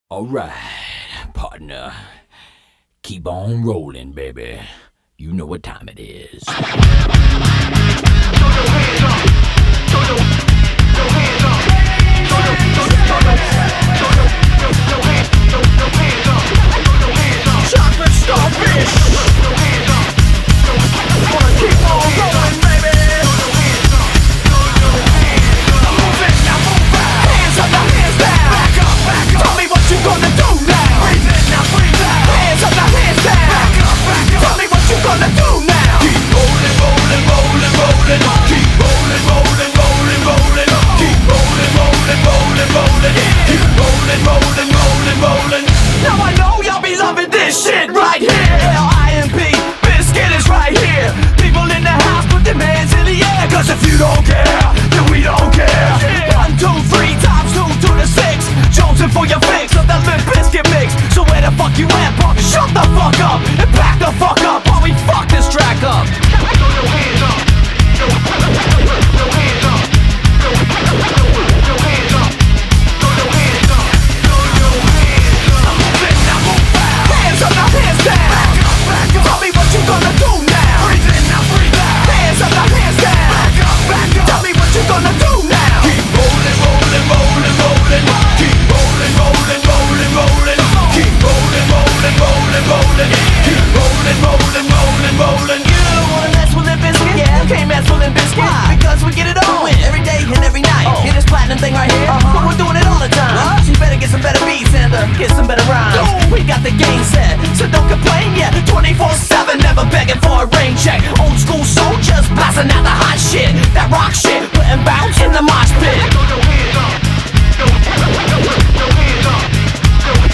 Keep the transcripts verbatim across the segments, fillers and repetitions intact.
Alright, partner. Keep on rolling, baby. You know what time it is. Throw your hands up. Throw your, your hands up. Throw your, throw your, throw your, throw your, your hands, throw your hands up. Throw your hands up. Chocolate starfish. Throw your hands up. Wanna keep on rolling, baby. Throw your hands up. Throw your hands up. Move it, now move out. Hands up, now hands down. Back up, back up. Tell me what you gonna do now. Breathe in, now breathe out. Hands up, now hands down. Back up, back up. Tell me what you gonna do now. Keep rolling, rolling, rolling, rolling. Keep rolling, rolling, rolling, rolling. Keep rolling, rolling, rolling, rolling. Keep rolling, rolling, rolling, rolling. Now I know y'all be loving this shit right here. L I M P, Biscuit is right here. People in the house, put their hands in the air. Cause if you don't care, then we don't care. One, two, three times two to the six. Jonesing for your fix of that Limp Bizkit mix. So where the fuck you at, punk? Shut the fuck up and back the fuck up while we fuck this track up. Throw your hands up. Throw your hands up. Throw your hands up. Throw your hands up. Throw your hands up. Move it, now move out. Hands up, now hands down. Back up, back up. Tell me what you gonna do now. Breathe in, now breathe out. Hands up, now hands down. Back up, back up. Tell me what you gonna do now. Keep rolling, rolling, rolling, rolling. Keep rolling, rolling, rolling, rolling. Keep rolling, rolling, rolling, rolling. Keep rolling, rolling, rolling, rolling. You don't wanna mess with Limp Bizkit? Yeah, you can't mess with Limp Bizkit. Why? Because we get it on every day and every night. Oh. Hear this platinum thing right here? Uh-huh. But we're doing it all the time. What? So you better get some better beats and uh, get some better rhymes. Ooh. We got the game set, so don't complain yet. twenty-four seven, never begging for a rain check. Old school soldiers blasting out the hot shit. That rock shit, putting bounce in the mosh pit. Throw your hands up. Throw your hands up. Throw your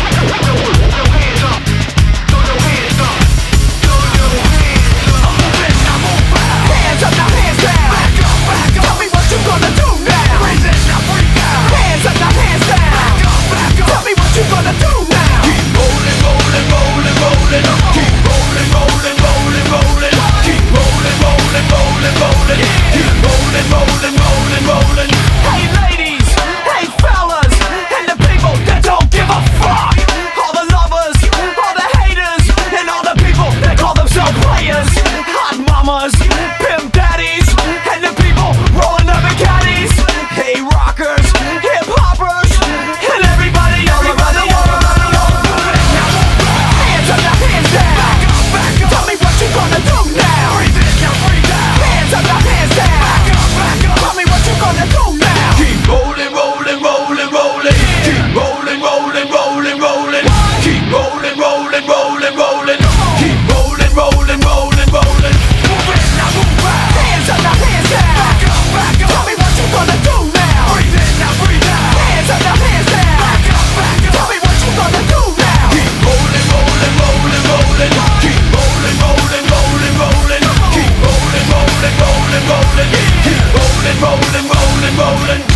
hands up. Throw your hands up. Throw your hands up. Move it, now move out. Hands up, now hands down. Back up, back up. Tell me what you gonna do now. Breathe in, now breathe out. Hands up, now hands down. Back up, back up. Tell me what you gonna do now. Keep rolling, rolling, rolling, rolling. Keep rolling, rolling, rolling, rolling. Keep rolling, rolling, rolling, rolling. Keep rolling, rolling, rolling, rolling. Hey ladies, hey fellas, and the people that don't give a fuck. All the lovers, all the haters, and all the people that call themselves players. Hot mamas, pimp daddies, and the people rolling up in caddies. Hey rockers, hip hoppers, and everybody, everybody, everybody, everybody. Hands up, now hands down. Back up, back up. Tell me what you gonna do now. Breathe in, now breathe out. Hands up, now hands down. Back up, back up. Tell me what you gonna do now. Keep rolling, rolling, rolling, rolling. Keep rolling, rolling, rolling, rolling. Keep rolling, rolling, rolling, rolling. Keep rolling, rolling, rolling, rolling. Move it, now move out. Hands up, now hands down. Back up, back up. Tell me what you gonna do now. Breathe in, now breathe out. Hands up, now hands down. Back up, back up. Tell me what you gonna do now. Keep rolling, rolling, rolling, rolling. Keep rolling, rolling, rolling, rolling. Keep rolling, rolling, rolling, rolling. Keep rolling, rolling, rolling, rolling.